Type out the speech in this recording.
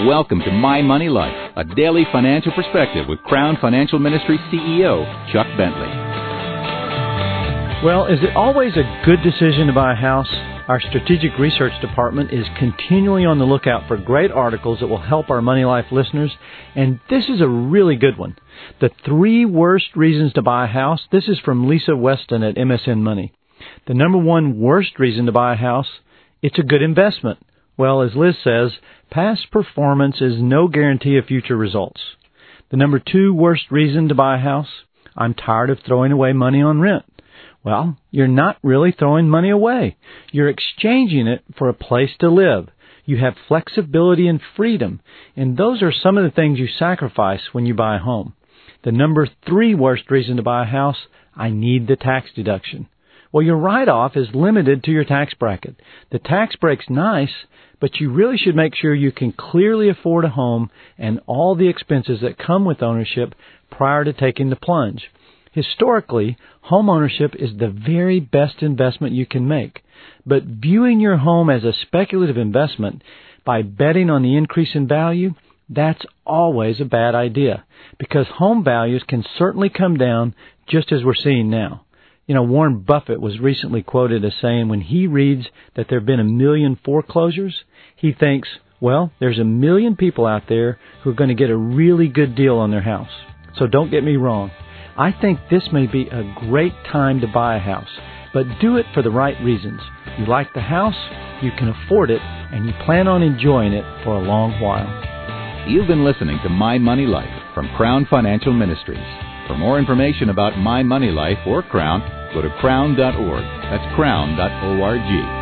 Welcome to My Money Life, a daily financial perspective with Crown Financial Ministry CEO Chuck Bentley. Well, is it always a good decision to buy a house? Our strategic research department is continually on the lookout for great articles that will help our Money Life listeners, and this is a really good one. The 3 worst reasons to buy a house. This is from Lisa Weston at MSN Money. The number 1 worst reason to buy a house, it's a good investment. Well, as Liz says, past performance is no guarantee of future results. The number 2 worst reason to buy a house, I'm tired of throwing away money on rent. Well, you're not really throwing money away. You're exchanging it for a place to live. You have flexibility and freedom, and those are some of the things you sacrifice when you buy a home. The number 3 worst reason to buy a house, I need the tax deduction. Well, your write-off is limited to your tax bracket. The tax break's nice, but you really should make sure you can clearly afford a home and all the expenses that come with ownership prior to taking the plunge. Historically, home ownership is the very best investment you can make. But viewing your home as a speculative investment by betting on the increase in value, that's always a bad idea, because home values can certainly come down just as we're seeing now. You know, Warren Buffett was recently quoted as saying when he reads that there have been 1 million foreclosures, he thinks, well, there's 1 million people out there who are going to get a really good deal on their house. So don't get me wrong. I think this may be a great time to buy a house, but do it for the right reasons. You like the house, you can afford it, and you plan on enjoying it for a long while. You've been listening to My Money Life from Crown Financial Ministries. For more information about My Money Life or Crown, go to crown.org. That's crown.org.